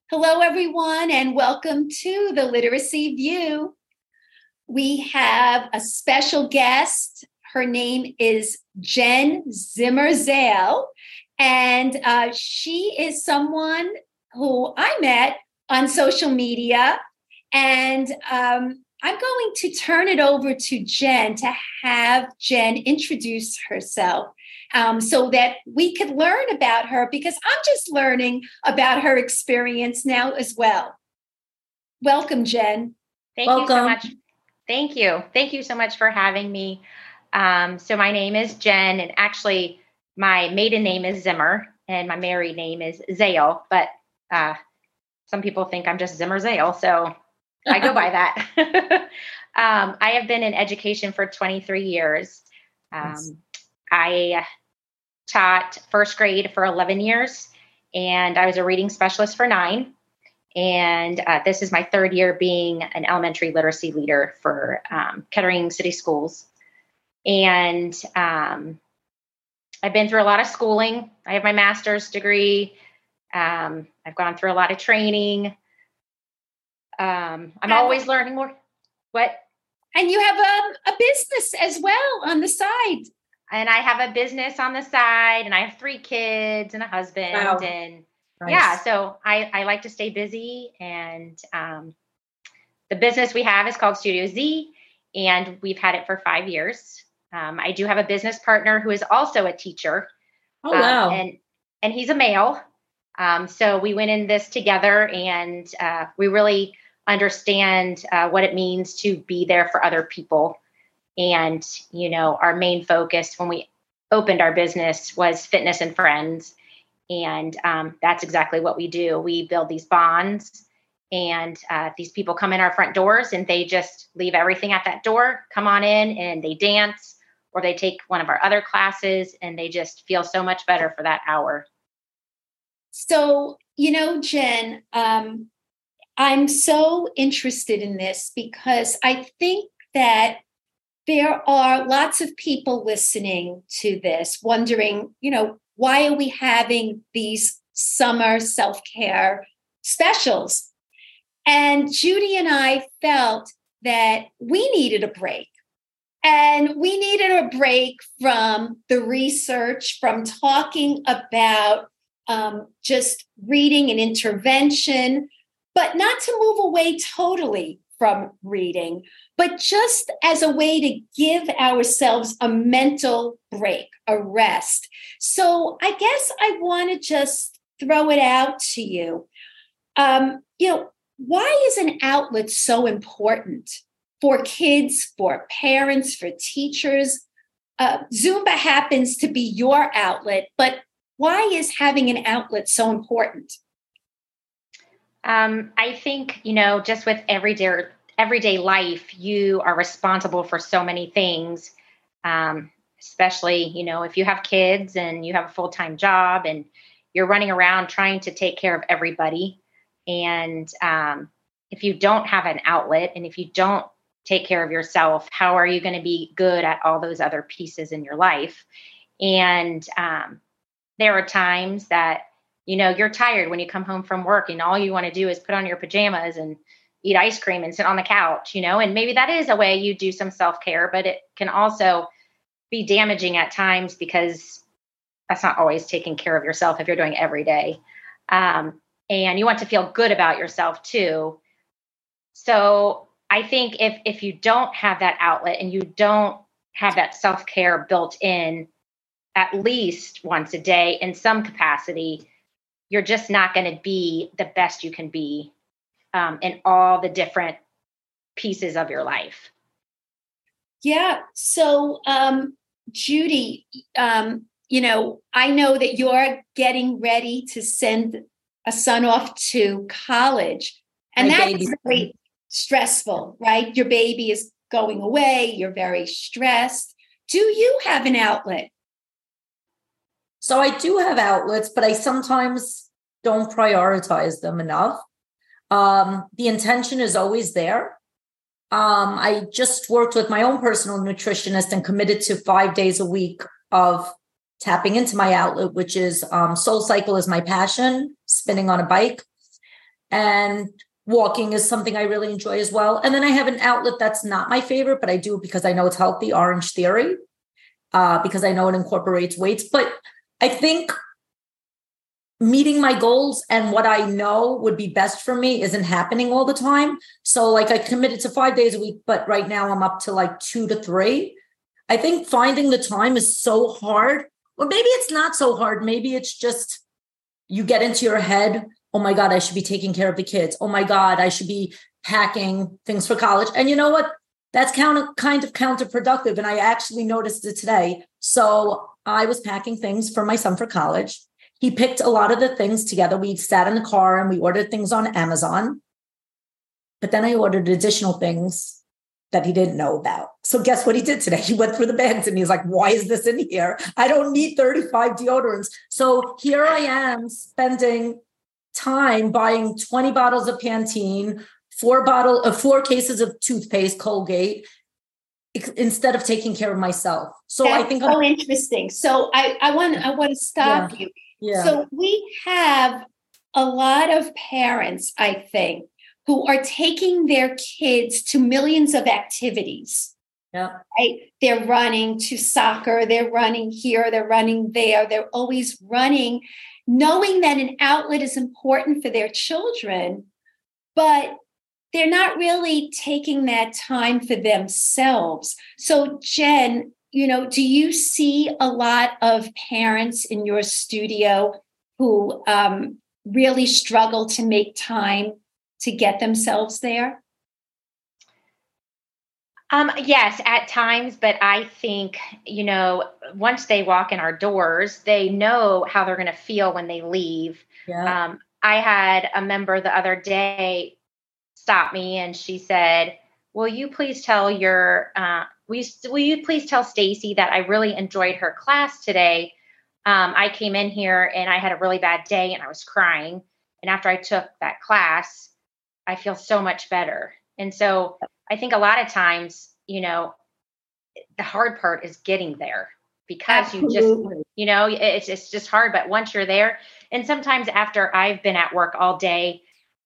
Hello, everyone, and welcome to the Literacy View. We have a special guest. Her name is Jen Zimmer-Zale, and she is someone who I met on social media. And I'm going to turn it over to Jen to have Jen introduce herself. So that we could learn about her, because I'm just learning about her experience now as well. Welcome, Jen. Thank you so much. Thank you. Thank you so much for having me. So my name is Jen, and actually my maiden name is Zimmer, and my married name is Zale, but some people think I'm just Zimmer-Zale, so I go by that. I have been in education for 23 years. I taught first grade for 11 years, and I was a reading specialist for 9. And this is my third year being an elementary literacy leader for Kettering City Schools. And I've been through a lot of schooling. I have my master's degree. I've gone through a lot of training. I'm always learning more. What? And you have a business as well on the side. And I have a business on the side, and I have 3 kids and a husband. Wow. And nice. Yeah, so I like to stay busy. And the business we have is called Studio Z, and we've had it for 5 years. I do have a business partner who is also a teacher. Oh, wow. And he's a male. So we went in this together, and we really understand what it means to be there for other people. And, our main focus when we opened our business was fitness and friends. And that's exactly what we do. We build these bonds, and these people come in our front doors, and they just leave everything at that door, come on in, and they dance, or they take one of our other classes, and they just feel so much better for that hour. So, Jen, I'm so interested in this because I think that there are lots of people listening to this wondering, why are we having these summer self-care specials? And Judy and I felt that we needed a break. And we needed a break from the research, from talking about just reading and intervention, but not to move away totally from reading, but just as a way to give ourselves a mental break, a rest. So I guess I want to just throw it out to you. Why is an outlet so important for kids, for parents, for teachers? Zumba happens to be your outlet, but why is having an outlet so important? I think, just with everyday life, you are responsible for so many things, especially, if you have kids and you have a full-time job and you're running around trying to take care of everybody. And if you don't have an outlet, and if you don't take care of yourself, how are you going to be good at all those other pieces in your life? And there are times that you're tired when you come home from work, and all you want to do is put on your pajamas and eat ice cream and sit on the couch, and maybe that is a way you do some self-care, but it can also be damaging at times, because that's not always taking care of yourself if you're doing it every day. And you want to feel good about yourself too. So I think if you don't have that outlet, and you don't have that self-care built in at least once a day in some capacity, you're just not going to be the best you can be in all the different pieces of your life. Yeah. So, Judy, I know that you're getting ready to send a son off to college, and that's very stressful, right? Your baby is going away. You're very stressed. Do you have an outlet? So I do have outlets, but I sometimes don't prioritize them enough. The intention is always there. I just worked with my own personal nutritionist and committed to 5 days a week of tapping into my outlet, which is SoulCycle is my passion, spinning on a bike. And walking is something I really enjoy as well. And then I have an outlet that's not my favorite, but I do it because I know it's healthy, Orange Theory, because I know it incorporates weights. But I think meeting my goals and what I know would be best for me isn't happening all the time. So like I committed to 5 days a week, but right now I'm up to like 2 to 3. I think finding the time is so hard. Or maybe it's not so hard. Maybe it's just you get into your head, oh my God, I should be taking care of the kids. Oh my God, I should be packing things for college. And you know what? That's kind of counterproductive. And I actually noticed it today. So I was packing things for my son for college. He picked a lot of the things together. We sat in the car and we ordered things on Amazon. But then I ordered additional things that he didn't know about. So guess what he did today? He went through the bags and he's like, why is this in here? I don't need 35 deodorants. So here I am spending time buying 20 bottles of Pantene, 4 cases of toothpaste, Colgate, instead of taking care of myself. So That's I think so interesting. So I want to stop you. Yeah. So we have a lot of parents, I think, who are taking their kids to millions of activities. Yeah. Right? They're running to soccer, they're running here, they're running there, they're always running, knowing that an outlet is important for their children, but they're not really taking that time for themselves. So, Jen, do you see a lot of parents in your studio who really struggle to make time to get themselves there? Yes, at times, but I think, once they walk in our doors, they know how they're going to feel when they leave. Yeah. I had a member the other day stop me and she said, will you please tell Stacy that I really enjoyed her class today? I came in here and I had a really bad day and I was crying. And after I took that class, I feel so much better. And so I think a lot of times, the hard part is getting there because Absolutely. it's just hard. But once you're there, and sometimes after I've been at work all day,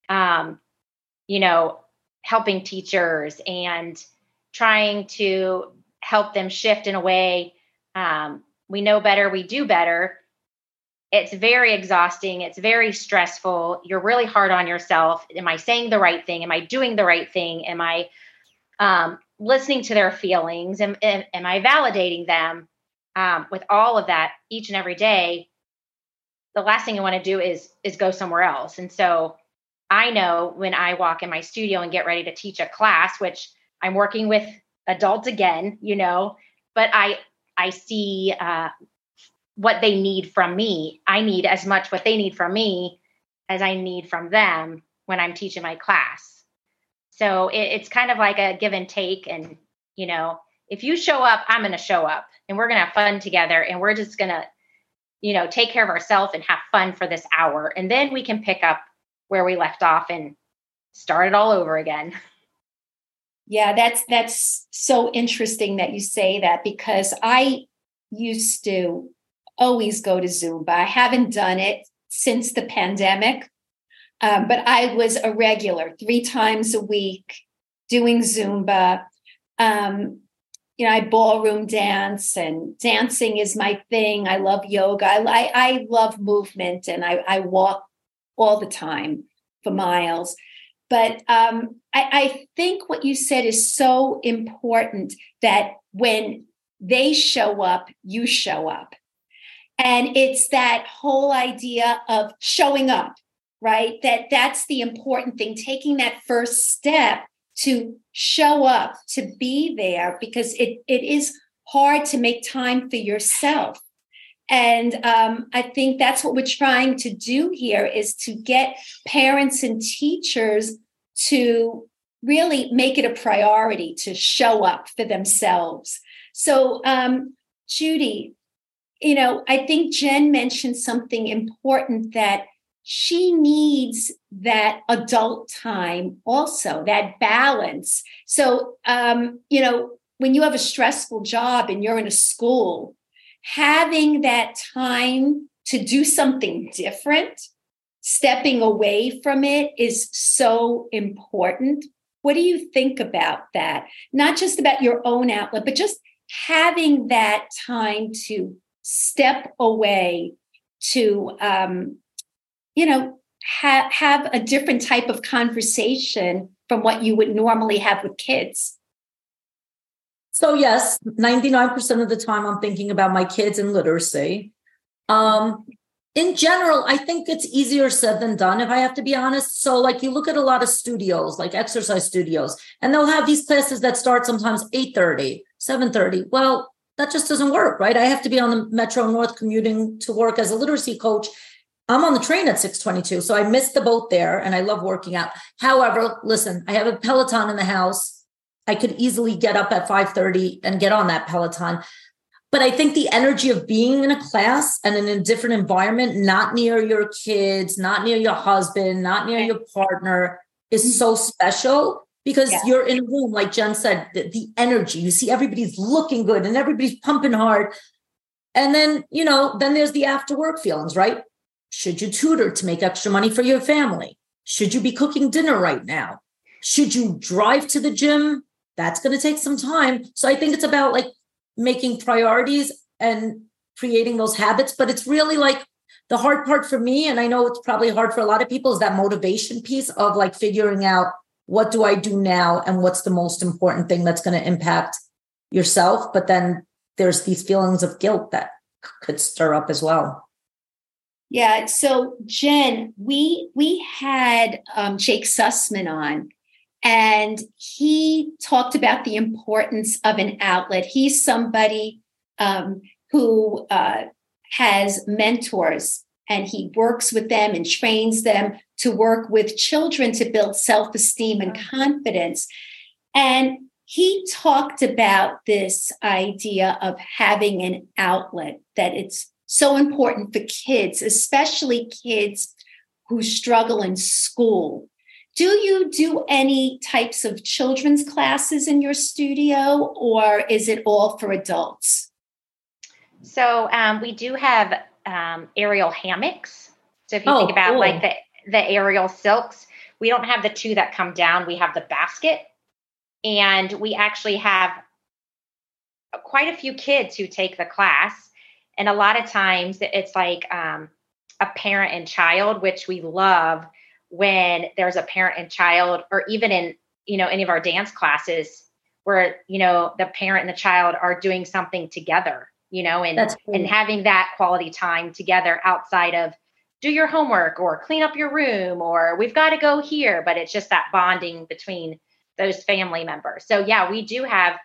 helping teachers and trying to help them shift in a way, we know better, we do better. It's very exhausting. It's very stressful. You're really hard on yourself. Am I saying the right thing? Am I doing the right thing? Am I listening to their feelings? Am I validating them? With all of that each and every day, the last thing I want to do is go somewhere else. And so I know when I walk in my studio and get ready to teach a class, which I'm working with adults again, but I see what they need from me. I need as much what they need from me as I need from them when I'm teaching my class. So it's kind of like a give and take. And, if you show up, I'm going to show up and we're going to have fun together. And we're just going to, take care of ourselves and have fun for this hour. And then we can pick up where we left off and start it all over again. Yeah, that's so interesting that you say that, because I used to always go to Zumba. I haven't done it since the pandemic, but I was a regular 3 times a week doing Zumba. I ballroom dance, and dancing is my thing. I love yoga. I love movement, and I walk all the time for miles. But I think what you said is so important, that when they show up, you show up. And it's that whole idea of showing up, right? That's the important thing, taking that first step to show up, to be there, because it is hard to make time for yourself. And I think that's what we're trying to do here, is to get parents and teachers to really make it a priority to show up for themselves. So, Judy, I think Jen mentioned something important, that she needs that adult time also, that balance. So, when you have a stressful job and you're in a school, having that time to do something different, stepping away from it is so important. What do you think about that? Not just about your own outlet, but just having that time to step away to, have a different type of conversation from what you would normally have with kids. So yes, 99% of the time I'm thinking about my kids and literacy. In general, I think it's easier said than done, if I have to be honest. So like you look at a lot of studios, like exercise studios, and they'll have these classes that start sometimes 8:30, 7:30. Well, that just doesn't work, right? I have to be on the Metro North commuting to work as a literacy coach. I'm on the train at 6:22, so I missed the boat there, and I love working out. However, listen, I have a Peloton in the house. I could easily get up at 5:30 and get on that Peloton. But I think the energy of being in a class and in a different environment, not near your kids, not near your husband, not near your partner, is so special because you're in a room, like Jen said, the energy, you see everybody's looking good and everybody's pumping hard. And then, then there's the after work feelings, right? Should you tutor to make extra money for your family? Should you be cooking dinner right now? Should you drive to the gym? That's going to take some time. So I think it's about like making priorities and creating those habits. But it's really like the hard part for me, and I know it's probably hard for a lot of people, is that motivation piece of like figuring out what do I do now and what's the most important thing that's going to impact yourself. But then there's these feelings of guilt that could stir up as well. Yeah. So Jen, we had Jake Sussman on, and he talked about the importance of an outlet. He's somebody who has mentors, and he works with them and trains them to work with children to build self-esteem and confidence. And he talked about this idea of having an outlet, that it's so important for kids, especially kids who struggle in school. Do you do any types of children's classes in your studio, or is it all for adults? So we do have aerial hammocks. So if you think about like the aerial silks, we don't have the two that come down. We have the basket, and we actually have quite a few kids who take the class. And a lot of times it's like a parent and child, which we love when there's a parent and child, or even in, any of our dance classes where, the parent and the child are doing something together, and having that quality time together outside of do your homework or clean up your room, or we've got to go here. But it's just that bonding between those family members. So yeah, we do have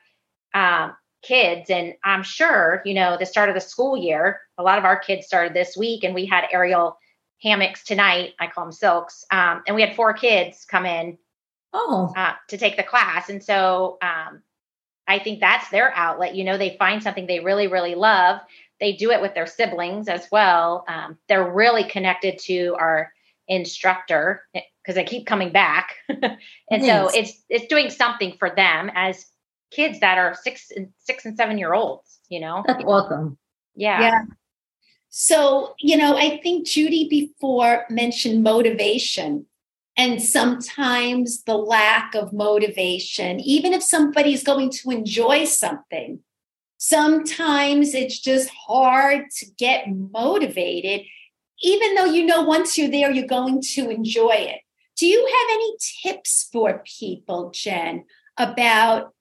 kids, and I'm sure, the start of the school year, a lot of our kids started this week, and we had aerial hammocks tonight. I call them silks. And we had 4 kids come in to take the class. And so I think that's their outlet. They find something they really, really love. They do it with their siblings as well. They're really connected to our instructor because they keep coming back. And so it's doing something for them as kids that are 6 and 7 year olds, That's awesome. Yeah. So, I think Judy before mentioned motivation, and sometimes the lack of motivation, even if somebody's going to enjoy something, sometimes it's just hard to get motivated, even though, once you're there, you're going to enjoy it. Do you have any tips for people, Jen, about,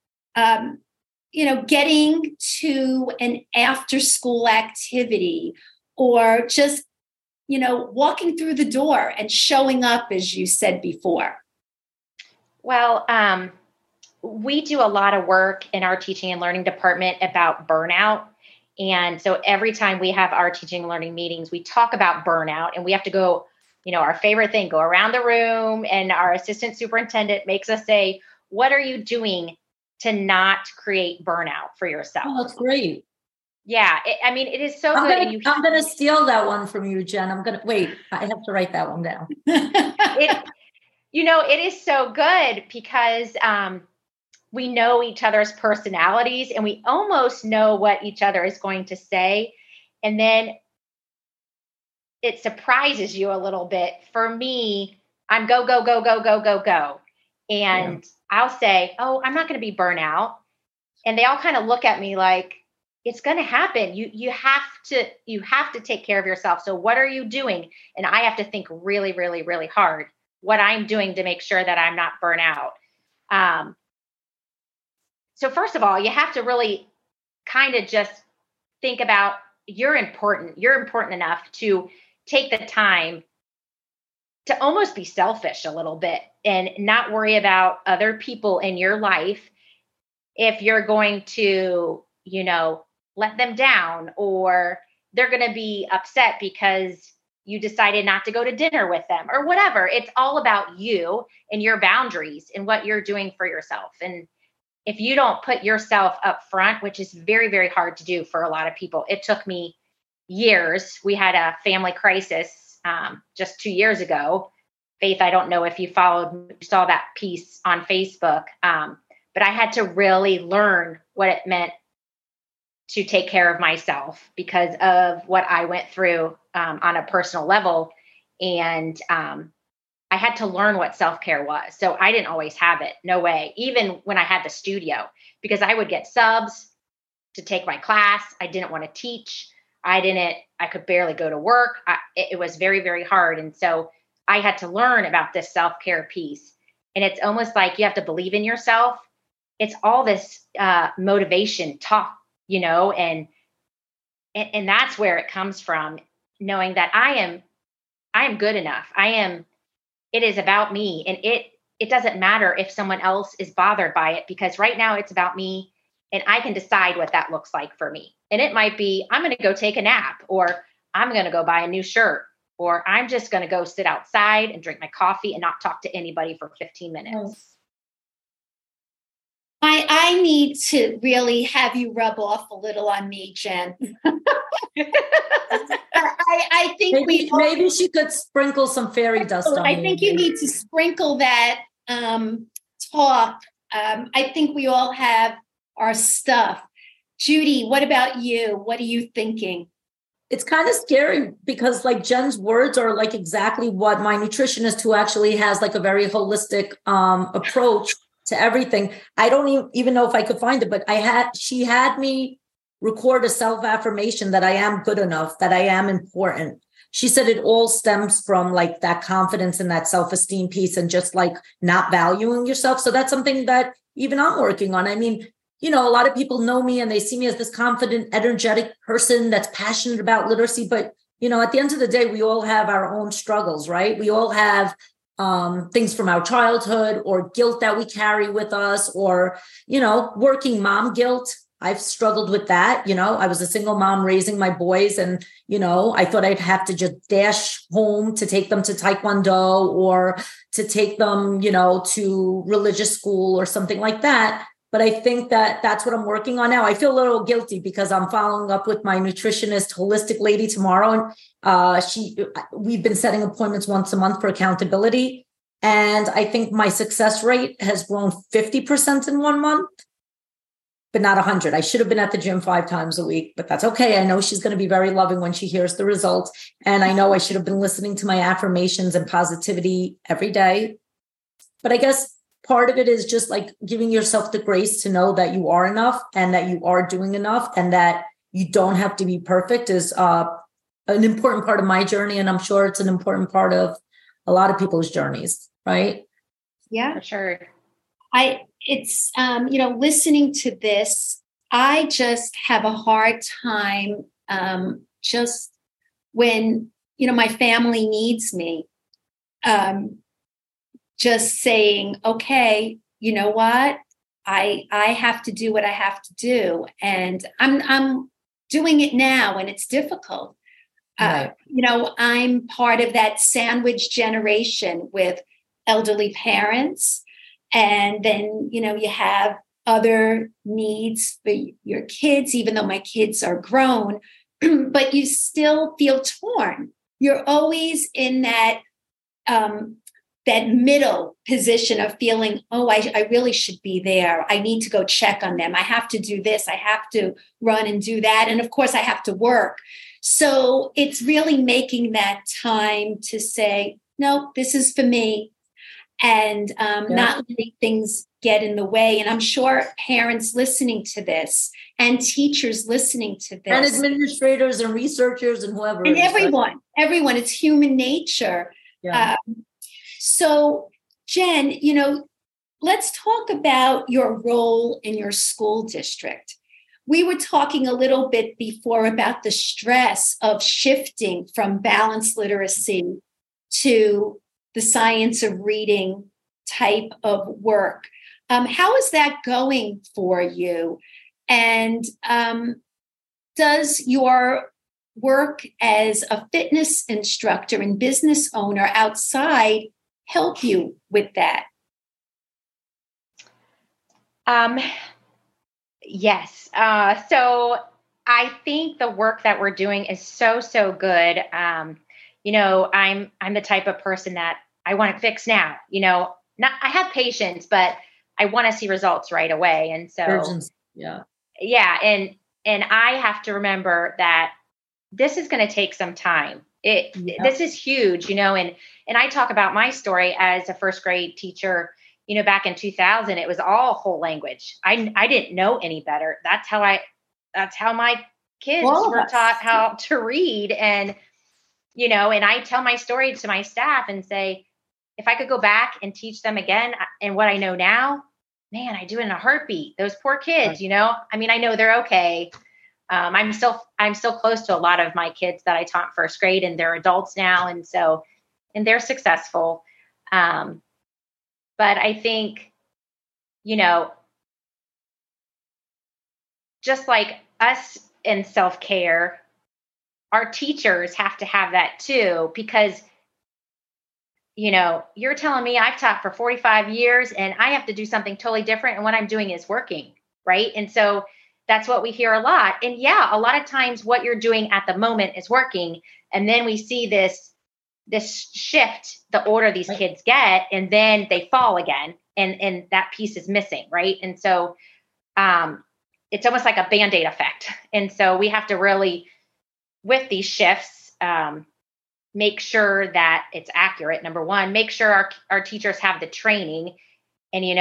getting to an after school activity, or just, walking through the door and showing up, as you said before? Well, we do a lot of work in our teaching and learning department about burnout. And so every time we have our teaching and learning meetings, we talk about burnout, and we have to go, our favorite thing, go around the room, and our assistant superintendent makes us say, what are you doing to not create burnout for yourself? Oh, that's great. Yeah. It is so good. I'm going to steal that one from you, Jen. I have to write that one down. It is so good because we know each other's personalities, and we almost know what each other is going to say. And then it surprises you a little bit. For me, I'm go, go, go, go, go, go, go. And I'll say, oh, I'm not going to be burnout. And they all kind of look at me like, it's going to happen. You have to take care of yourself. So what are you doing? And I have to think really, really, really hard what I'm doing to make sure that I'm not burnt out. So first of all, you have to really kind of just think about you're important. You're important enough to take the time to almost be selfish a little bit and not worry about other people in your life. If you're going to, let them down, or they're going to be upset because you decided not to go to dinner with them or whatever. It's all about you and your boundaries and what you're doing for yourself. And if you don't put yourself up front, which is very, very hard to do for a lot of people, it took me years. We had a family crisis just 2 years ago. Faith, I don't know if you saw that piece on Facebook, but I had to really learn what it meant to take care of myself because of what I went through on a personal level. And I had to learn what self-care was. So I didn't always have it. No way. Even when I had the studio, because I would get subs to take my class. I didn't want to teach. I could barely go to work. It was very, very hard. And so I had to learn about this self-care piece. And it's almost like you have to believe in yourself. It's all this motivation talk, and that's where it comes from, knowing that I am good enough. It is about me, and it doesn't matter if someone else is bothered by it, because right now it's about me, and I can decide what that looks like for me. And it might be, I'm going to go take a nap, or I'm going to go buy a new shirt, or I'm just going to go sit outside and drink my coffee and not talk to anybody for 15 minutes. I need to really have you rub off a little on me, Jen. I think maybe she could sprinkle some fairy dust on I think you need to sprinkle that talk. I think we all have our stuff. Judy, what about you? What are you thinking? It's kind of scary because like Jen's words are like exactly what my nutritionist, who actually has like a very holistic approach to everything. I don't even know if I could find it, but she had me record a self-affirmation that I am good enough, that I am important. She said it all stems from like that confidence and that self-esteem piece and just like not valuing yourself. So that's something that even I'm working on. I mean, a lot of people know me and they see me as this confident, energetic person that's passionate about literacy. But, at the end of the day, we all have our own struggles, right? We all have things from our childhood or guilt that we carry with us or, working mom guilt. I've struggled with that. I was a single mom raising my boys and, I thought I'd have to just dash home to take them to Taekwondo or to take them, to religious school or something like that. But I think that that's what I'm working on now. I feel a little guilty because I'm following up with my nutritionist, holistic lady tomorrow. And we've been setting appointments once a month for accountability. And I think my success rate has grown 50% in 1 month, but not 100. I should have been at the gym 5 times a week, but that's okay. I know she's going to be very loving when she hears the results. And I know I should have been listening to my affirmations and positivity every day. But I guess part of it is just like giving yourself the grace to know that you are enough and that you are doing enough and that you don't have to be perfect is an important part of my journey. And I'm sure it's an important part of a lot of people's journeys, right? Yeah, for sure. It's listening to this, I just have a hard time just when, my family needs me. Just saying, okay, you know what? I have to do what I have to do. And I'm doing it now and it's difficult. Right. I'm part of that sandwich generation with elderly parents. And then, you have other needs for your kids, even though my kids are grown, but you still feel torn. You're always in that middle position of feeling, oh, I really should be there. I need to go check on them. I have to do this. I have to run and do that. And of course, I have to work. So it's really making that time to say, no, this is for me, and not letting things get in the way. And I'm sure parents listening to this and teachers listening to this and administrators and researchers and whoever. And everyone, it's human nature. Yeah. So Jen, let's talk about your role in your school district. We were talking a little bit before about the stress of shifting from balanced literacy to the science of reading type of work. How is that going for you? And does your work as a fitness instructor and business owner outside help you with that? Yes. So I think the work that we're doing is so good. I'm the type of person that I want to fix now. I have patience, but I want to see results right away. And so, and I have to remember that this is going to take some time. This is huge, and I talk about my story as a first grade teacher. Back in 2000, it was all whole language. I didn't know any better. That's how my kids were taught how to read. And, and I tell my story to my staff and say, if I could go back and teach them again and what I know now, man, I do it in a heartbeat. Those poor kids, I know they're okay. I'm still close to a lot of my kids that I taught in first grade, and they're adults now. And they're successful. But I think, just like us in self-care, our teachers have to have that too, because, you're telling me I've taught for 45 years and I have to do something totally different. And what I'm doing is working. Right. And so that's what we hear a lot. And a lot of times what you're doing at the moment is working. And then we see this shift, the older these kids get, and then they fall again. And that piece is missing. Right. And so it's almost like a Band-Aid effect. And so we have to really, with these shifts, make sure that it's accurate. Number one, make sure our teachers have the training. And, in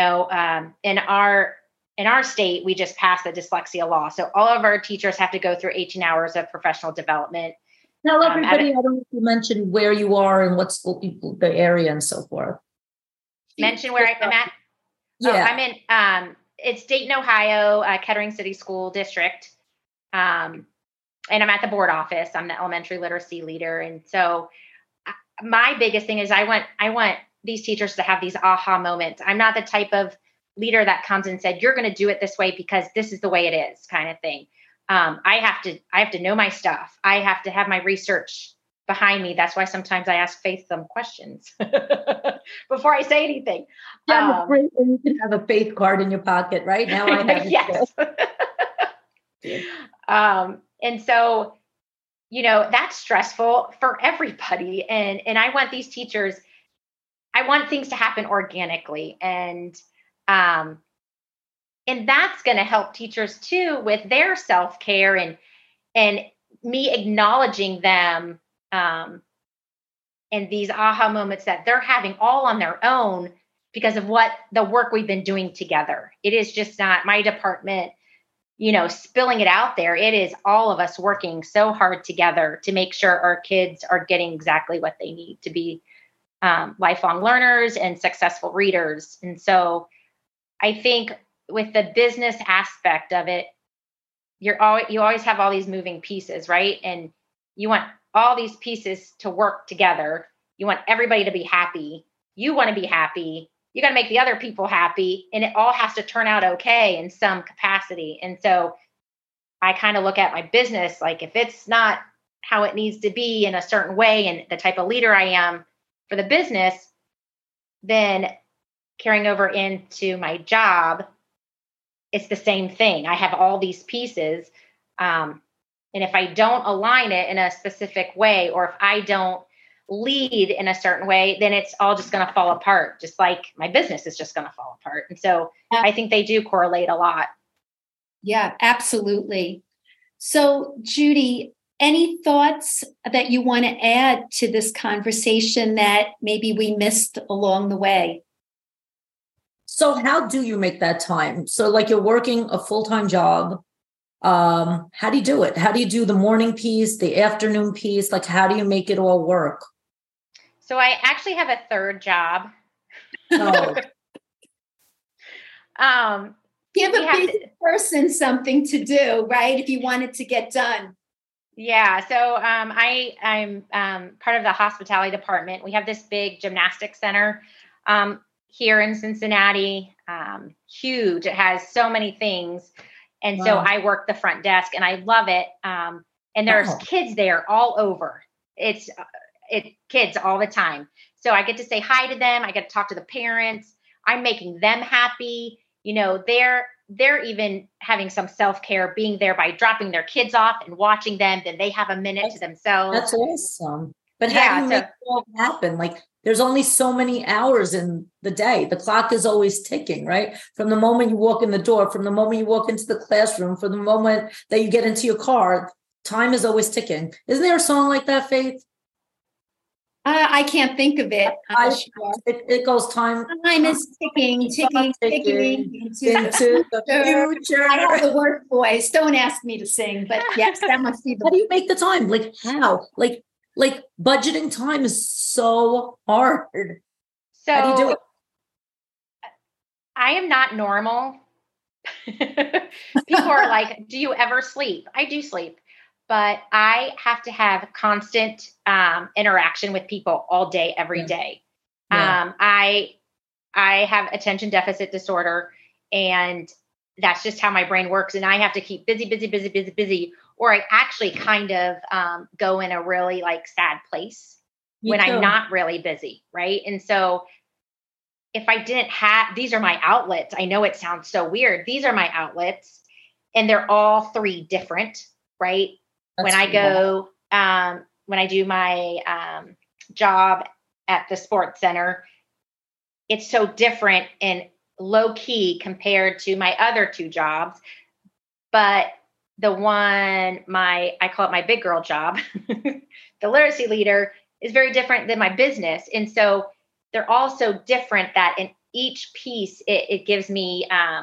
our state, we just passed the dyslexia law. So all of our teachers have to go through 18 hours of professional development. Tell everybody, I don't know if you mentioned where you are and what school, the area and so forth. Mention where I'm at? Yeah. Oh, I'm in, it's Dayton, Ohio, Kettering City School District. And I'm at the board office. I'm the elementary literacy leader. And so my biggest thing is I want these teachers to have these aha moments. I'm not the type of leader that comes and said, you're going to do it this way because this is the way it is kind of thing. I have to know my stuff. I have to have my research behind me. That's why sometimes I ask Faith some questions before I say anything. Yeah, great when you can have a Faith card in your pocket. Right now I have it. Yes. And so, that's stressful for everybody. And I want these teachers, I want things to happen organically. And that's going to help teachers too with their self-care and me acknowledging them and these aha moments that they're having all on their own because of what the work we've been doing together. It is just not my department, spilling it out there. It is all of us working so hard together to make sure our kids are getting exactly what they need to be lifelong learners and successful readers. And so I think with the business aspect of it, you always have all these moving pieces, right? And you want all these pieces to work together. You want everybody to be happy. You want to be happy. You got to make the other people happy, and it all has to turn out okay in some capacity. And so I kind of look at my business, like if it's not how it needs to be in a certain way and the type of leader I am for the business, then carrying over into my job, it's the same thing. I have all these pieces. And if I don't align it in a specific way, or if I don't lead in a certain way, then it's all just going to fall apart, just like my business is just going to fall apart. And so I think they do correlate a lot. Yeah, absolutely. So Judy, any thoughts that you want to add to this conversation that maybe we missed along the way? So how do you make that time? So like you're working a full-time job. How do you do it? How do you do the morning piece, the afternoon piece? Like, how do you make it all work? So I actually have a third job. Oh, Give a busy person something to do, right? If you want it to get done. Yeah. So I'm part of the hospitality department. We have this big gymnastics center here in Cincinnati. Huge. It has so many things. And so I work the front desk and I love it. And there's kids there all over. It's kids all the time. So I get to say hi to them. I get to talk to the parents. I'm making them happy. You know, they're even having some self-care, being there by dropping their kids off and watching them. Then they have a minute to themselves. That's awesome. But how do you make it all happen? Like, there's only so many hours in the day. The clock is always ticking, right? From the moment you walk in the door, from the moment you walk into the classroom, from the moment that you get into your car, time is always ticking. Isn't there a song like that, Faith? I can't think of it. It goes time. Time is ticking into the future. I have the work voice. Don't ask me to sing, but yes, that must be the. How do you make the time? Like how? Like budgeting time is so hard. So how do you do it? I am not normal. People are like, do you ever sleep? I do sleep, but I have to have constant interaction with people all day, every day. Yeah. I have attention deficit disorder, and that's just how my brain works. And I have to keep busy, or I actually kind of go in a really like sad place when I'm not really busy. Right. And so if I didn't have, these are my outlets. I know it sounds so weird. These are my outlets, and they're all three different, right? That's when I go, when I do my job at the sports center, it's so different and low key compared to my other two jobs. But the one, I call it my big girl job, the literacy leader, is very different than my business. And so they're all so different that in each piece, it gives me,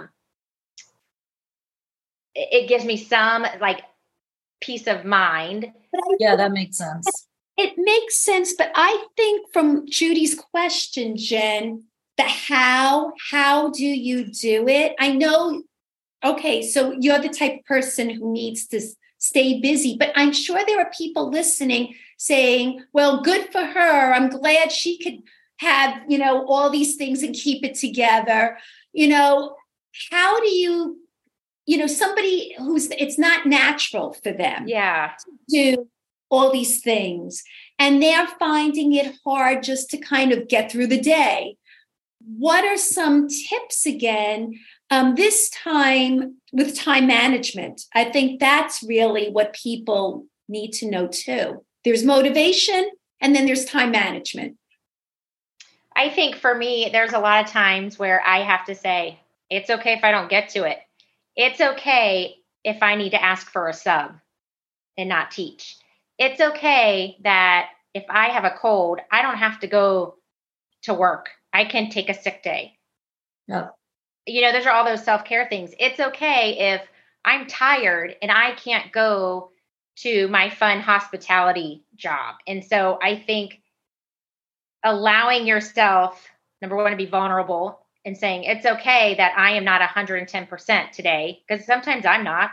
some like peace of mind. Yeah, that makes sense. It makes sense. But I think from Judy's question, Jen, the how do you do it? I know, okay, so you're the type of person who needs to stay busy, but I'm sure there are people listening saying, well, good for her. I'm glad she could have, all these things and keep it together. How do you, somebody it's not natural for them to do all these things, and they're finding it hard just to kind of get through the day. What are some tips again, this time with time management? I think that's really what people need to know too. There's motivation, and then there's time management. I think for me, there's a lot of times where I have to say, it's okay if I don't get to it. It's okay if I need to ask for a sub and not teach. It's okay that if I have a cold, I don't have to go to work. I can take a sick day. Yeah. Those are all those self-care things. It's okay if I'm tired and I can't go to my fun hospitality job. And so I think allowing yourself, number one, to be vulnerable and saying, it's okay that I am not 110% today, because sometimes I'm not,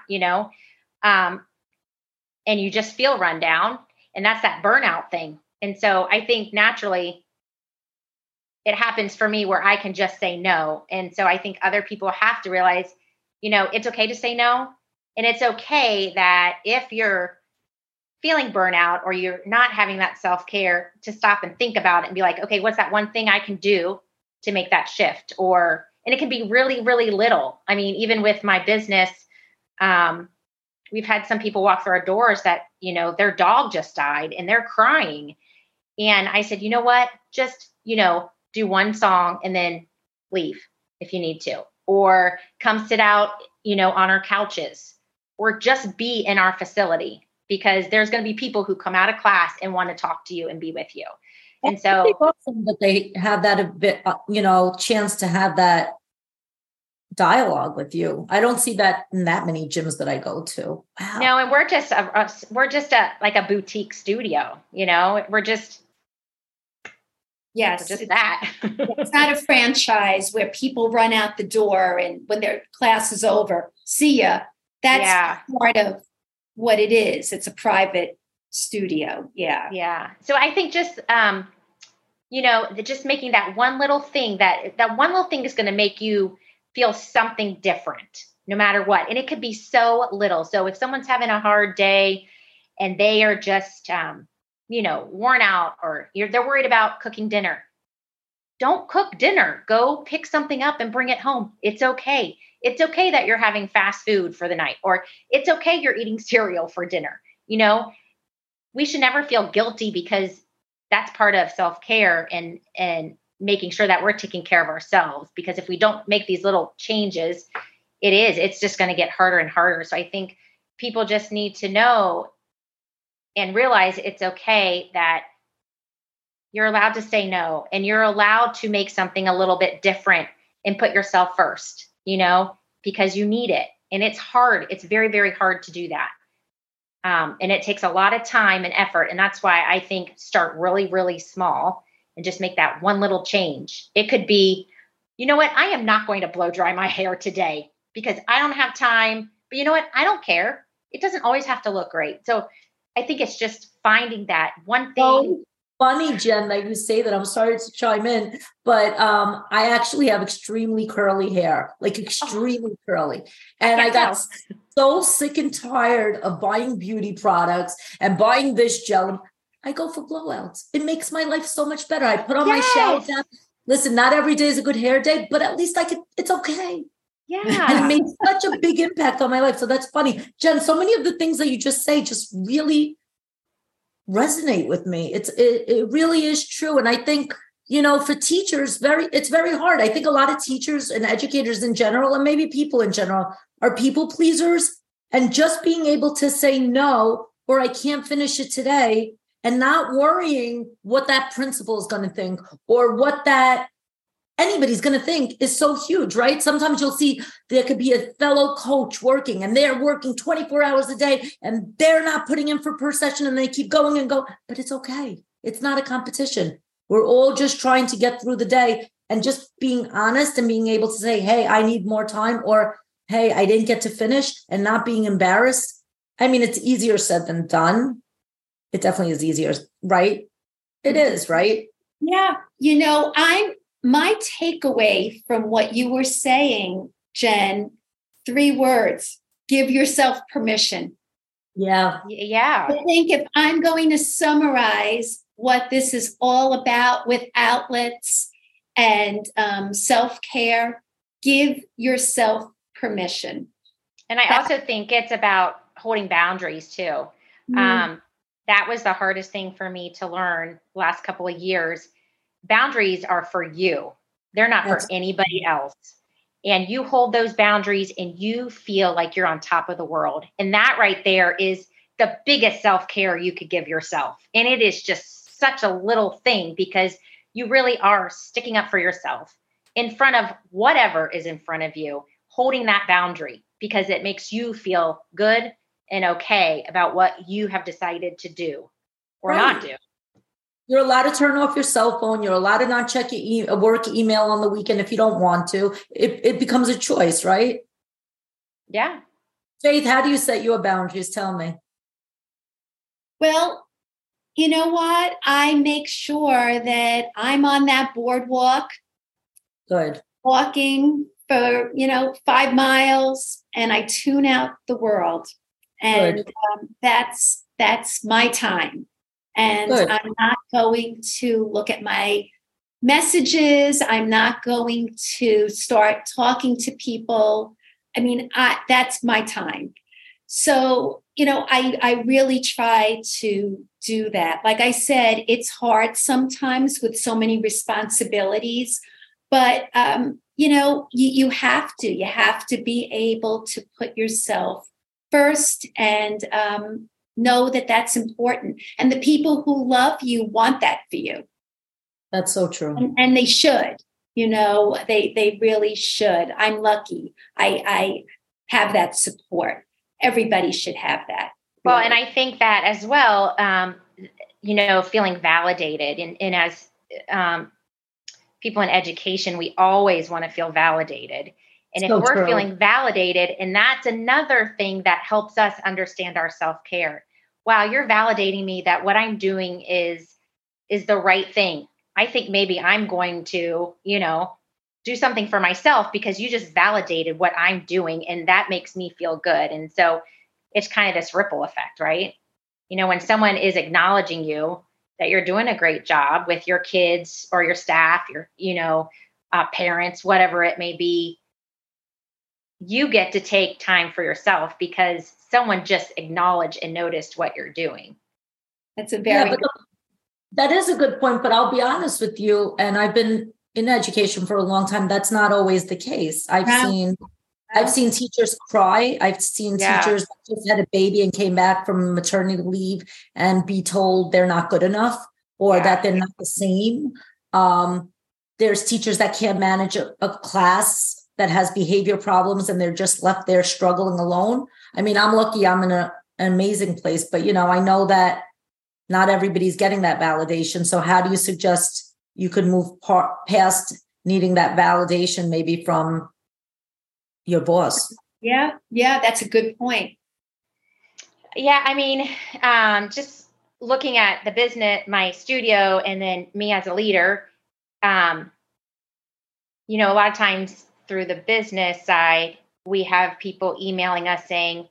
and you just feel run down, and that's that burnout thing. And so I think naturally it happens for me where I can just say no. And so I think other people have to realize, it's okay to say no. And it's okay that if you're feeling burnout or you're not having that self-care, to stop and think about it and be like, okay, what's that one thing I can do to make that shift? And it can be really, really little. I mean, even with my business, we've had some people walk through our doors that, their dog just died and they're crying. And I said, you know what, just, do one song and then leave if you need to, or come sit out, on our couches, or just be in our facility. because there's going to be people who come out of class and want to talk to you and be with you. And It's so awesome that they have that a bit, chance to have that dialogue with you. I don't see that in that many gyms that I go to. Wow. no, and we're just like a boutique studio, we're just Yes, that. it's not a franchise where people run out the door and when their class is over, see ya. That's part of what it is. It's a private studio. Yeah. Yeah. So I think just, just making that one little thing, that one little thing is going to make you feel something different no matter what. And it could be so little. So if someone's having a hard day and they are just, worn out, or they're worried about cooking dinner, don't cook dinner. Go pick something up and bring it home. It's okay. It's okay that you're having fast food for the night, or it's okay you're eating cereal for dinner. We should never feel guilty, because that's part of self-care and making sure that we're taking care of ourselves. Because if we don't make these little changes, it's just going to get harder and harder. So I think people just need to know and realize it's okay that you're allowed to say no, and you're allowed to make something a little bit different and put yourself first, because you need it. And it's hard. It's very, very hard to do that. And it takes a lot of time and effort. And that's why I think start really, really small and just make that one little change. It could be, you know what? I am not going to blow dry my hair today because I don't have time. But you know what? I don't care. It doesn't always have to look great. So I think it's just finding that one thing. So funny, Jen, that you say that. I'm sorry to chime in, but I actually have extremely curly hair, like extremely curly. And I got so sick and tired of buying beauty products and buying this gel. I go for blowouts. It makes my life so much better. I put on my shower cap. Listen, not every day is a good hair day, but at least it's okay. Yeah. And it made such a big impact on my life. So that's funny. Jen, so many of the things that you just say just really resonate with me. It really is true. And I think, for teachers, it's very hard. I think a lot of teachers and educators in general, and maybe people in general, are people pleasers. And just being able to say no, or I can't finish it today, and not worrying what that principal is going to think or what that anybody's going to think is so huge, right? Sometimes you'll see there could be a fellow coach working and they're working 24 hours a day and they're not putting in for per session and they keep going and go, but it's okay. It's not a competition. We're all just trying to get through the day, and just being honest and being able to say, hey, I need more time, or hey, I didn't get to finish, and not being embarrassed. I mean, it's easier said than done. It definitely is easier, right? It is, right? Yeah. My takeaway from what you were saying, Jen, 3 words: give yourself permission. Yeah. Yeah. I think if I'm going to summarize what this is all about with outlets and self-care, give yourself permission. And I also think it's about holding boundaries too. That was the hardest thing for me to learn the last couple of years. Boundaries are for you. They're not for anybody else. And you hold those boundaries and you feel like you're on top of the world. And that right there is the biggest self-care you could give yourself. And it is just such a little thing, because you really are sticking up for yourself in front of whatever is in front of you, holding that boundary, because it makes you feel good and okay about what you have decided to do or not do. You're allowed to turn off your cell phone. You're allowed to not check your work email on the weekend if you don't want to. It becomes a choice, right? Yeah. Faith, how do you set your boundaries? Tell me. Well, you know what? I make sure that I'm on that boardwalk. Good. Walking for, 5 miles, and I tune out the world. And that's my time. And I'm not going to look at my messages. I'm not going to start talking to people. I mean, that's my time. So, I really try to do that. Like I said, it's hard sometimes with so many responsibilities, but, you have to be able to put yourself first and know that that's important. And the people who love you want that for you. That's so true. And they should, they really should. I'm lucky. I have that support. Everybody should have that. Well, really. and I think that as well, feeling validated and as people in education, we always want to feel validated. And So if we're true. feeling validated, and that's another thing that helps us understand our self-care. Wow, you're validating me that what I'm doing is the right thing. I think maybe I'm going to, do something for myself because you just validated what I'm doing, and that makes me feel good. And so it's kind of this ripple effect, right? When someone is acknowledging you that you're doing a great job with your kids or your staff, your, parents, whatever it may be, you get to take time for yourself because someone just acknowledged and noticed what you're doing. That's a very that is a good point, but I'll be honest with you, and I've been in education for a long time. That's not always the case. I've seen teachers cry. I've seen teachers that just had a baby and came back from maternity leave and be told they're not good enough or that they're not the same. There's teachers that can't manage a class that has behavior problems and they're just left there struggling alone. I mean, I'm lucky I'm in an amazing place, but I know that not everybody's getting that validation. So how do you suggest you could move past needing that validation maybe from your boss? Yeah, that's a good point. Yeah, I mean, just looking at the business, my studio, and then me as a leader, a lot of times through the business side, we have people emailing us saying,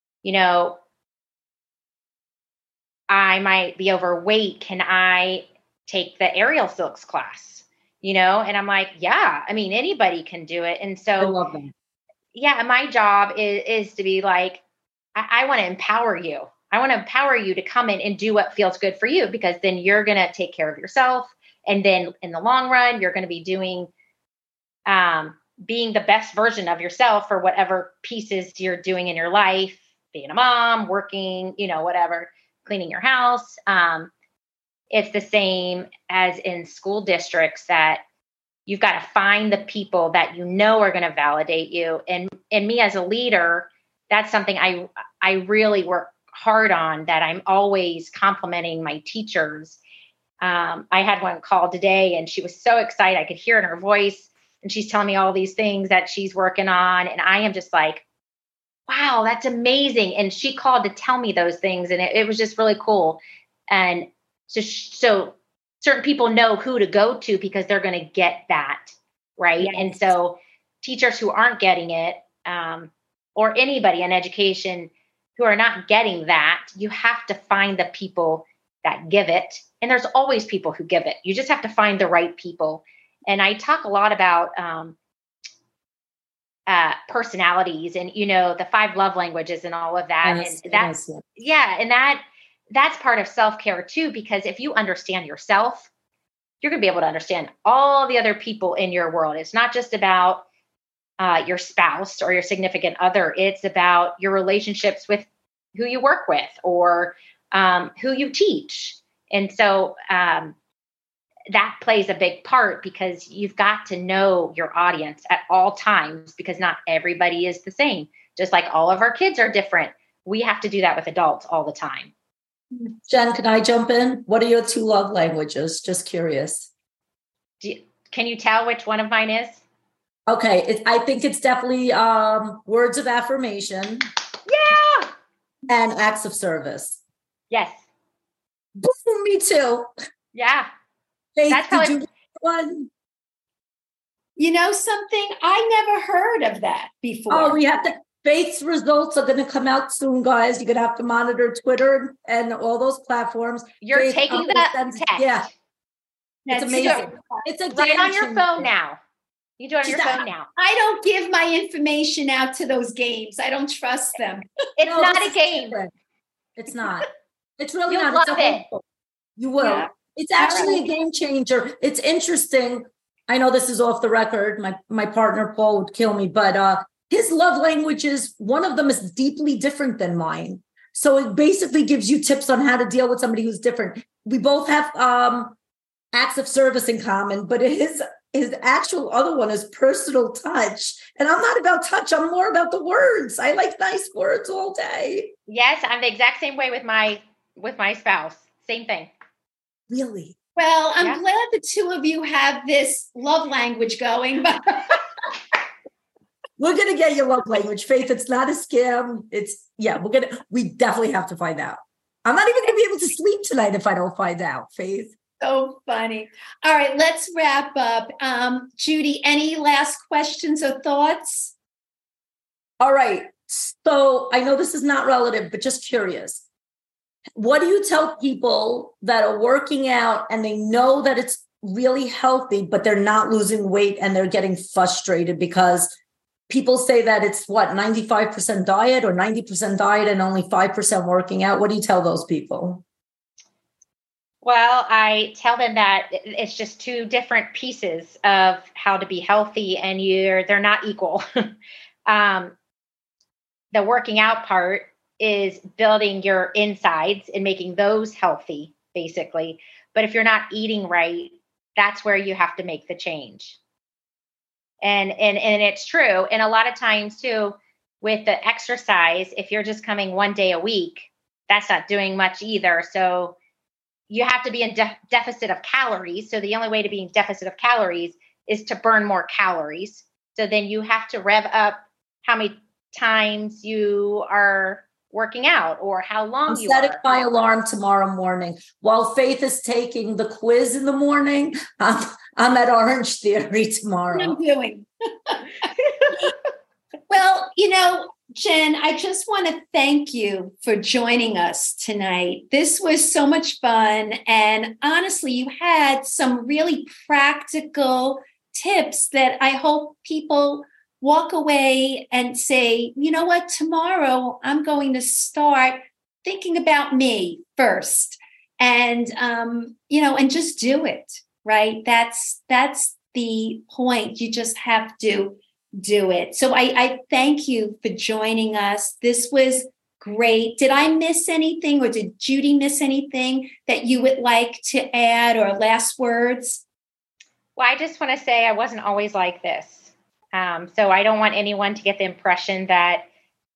I might be overweight. Can I take the aerial silks class? And I'm like, yeah, I mean, anybody can do it. And so, I love that. Yeah, my job is to be like, I want to empower you. I want to empower you to come in and do what feels good for you, because then you're going to take care of yourself. And then in the long run, you're going to be doing, being the best version of yourself for whatever pieces you're doing in your life, being a mom, working, whatever, cleaning your house. It's the same as in school districts, that you've got to find the people that are going to validate you. And me as a leader, that's something I really work hard on, that I'm always complimenting my teachers. I had one call today and she was so excited. I could hear in her voice, and she's telling me all these things that she's working on. And I am just like, wow, that's amazing. And she called to tell me those things. And it was just really cool. And so certain people know who to go to because they're going to get that. Right. Yes. And so teachers who aren't getting it, or anybody in education who are not getting that, you have to find the people that give it. And there's always people who give it. You just have to find the right people. And I talk a lot about personalities and, the 5 love languages and all of that. Yes, and that's, and that's part of self-care too, because if you understand yourself, you're going to be able to understand all the other people in your world. It's not just about your spouse or your significant other. It's about your relationships with who you work with or who you teach. And so that plays a big part, because you've got to know your audience at all times, because not everybody is the same. Just like all of our kids are different. We have to do that with adults all the time. Jen, can I jump in? What are your 2 love languages? Just curious. Can you tell which one of mine is? Okay. I think it's definitely words of affirmation. Yeah. And acts of service. Yes. Boom, me too. Yeah. Faith, that's how did you get one? Something, I never heard of that before. Oh, we have to. Faith's results are going to come out soon, guys. You're going to have to monitor Twitter and all those platforms. You're Faith, taking the test. Yeah. It's amazing. It's a right on your phone now. You do it on your phone now. I don't give my information out to those games. I don't trust them. It's not a game. It's not. It's really You'll not. Love it. You will. Yeah. It's actually a game changer. It's interesting. I know this is off the record. My partner, Paul, would kill me, but his love languages, one of them is deeply different than mine. So it basically gives you tips on how to deal with somebody who's different. We both have acts of service in common, but his actual other one is personal touch. And I'm not about touch. I'm more about the words. I like nice words all day. Yes, I'm the exact same way with my spouse. Same thing. Really? Well, I'm glad the two of you have this love language going. But we're gonna get your love language, Faith. It's not a scam. We definitely have to find out. I'm not even gonna be able to sleep tonight if I don't find out, Faith. So funny. All right, let's wrap up. Judy, any last questions or thoughts? All right. So I know this is not relative, but just curious. What do you tell people that are working out and they know that it's really healthy, but they're not losing weight and they're getting frustrated because people say that it's 95% diet or 90% diet and only 5% working out? What do you tell those people? Well, I tell them that it's just two different pieces of how to be healthy, and they're not equal. The working out part is building your insides and making those healthy, basically. But if you're not eating right, that's where you have to make the change. And it's true. And a lot of times too, with the exercise, if you're just coming one day a week, that's not doing much either. So you have to be in deficit of calories. So the only way to be in deficit of calories is to burn more calories. So then you have to rev up how many times you are working out or how long you are. I'm setting my alarm tomorrow morning. While Faith is taking the quiz in the morning, I'm at Orange Theory tomorrow. What I'm doing. Well, Jen, I just want to thank you for joining us tonight. This was so much fun. And honestly, you had some really practical tips that I hope people walk away and say, you know what, tomorrow I'm going to start thinking about me first. And, and just do it, right? That's the point. You just have to do it. So I thank you for joining us. This was great. Did I miss anything, or did Judy miss anything that you would like to add, or last words? Well, I just want to say I wasn't always like this. So I don't want anyone to get the impression that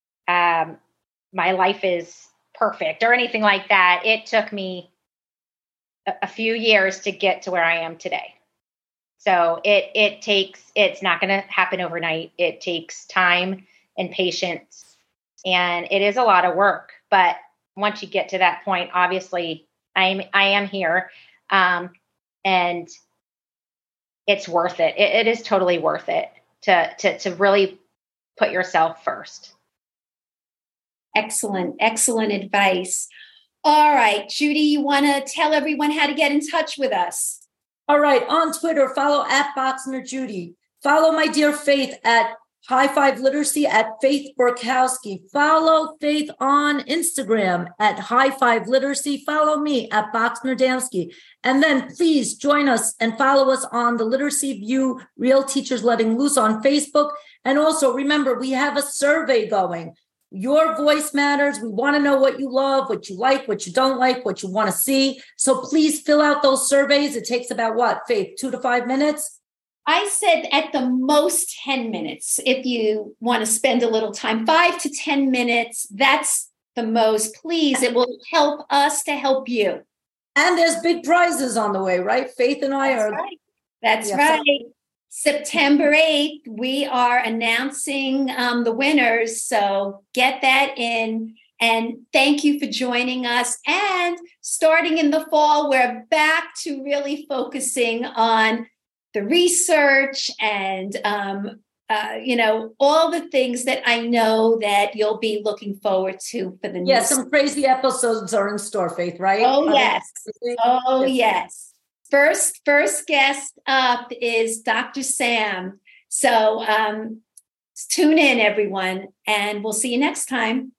my life is perfect or anything like that. It took me a few years to get to where I am today. So it's not going to happen overnight. It takes time and patience, and it is a lot of work. But once you get to that point, obviously I am here, and it's worth it. It is totally worth it to really put yourself first. Excellent advice. All right, Judy, you want to tell everyone how to get in touch with us? All right. On Twitter, follow at Boxner Judy. Follow my dear Faith at High Five Literacy at Faith Burkowski. Follow Faith on Instagram at High Five Literacy. Follow me at Boxner Damsky. And then please join us and follow us on the Literacy View Real Teachers Letting Loose on Facebook. And also remember, we have a survey going. Your voice matters. We want to know what you love, what you like, what you don't like, what you want to see. So please fill out those surveys. It takes about what, Faith, 2 to 5 minutes? I said at the most 10 minutes. If you want to spend a little time, 5 to 10 minutes, that's the most. Please, it will help us to help you. And there's big prizes on the way, right? Faith and I are. Right. That's right. September 8th, we are announcing the winners. So get that in. And thank you for joining us. And starting in the fall, we're back to really focusing on the research and, all the things that I know that you'll be looking forward to for the next. Yes, some crazy episodes are in store, Faith, right? Oh, yes. Oh, yes. First guest up is Dr. Sam. So tune in, everyone, and we'll see you next time.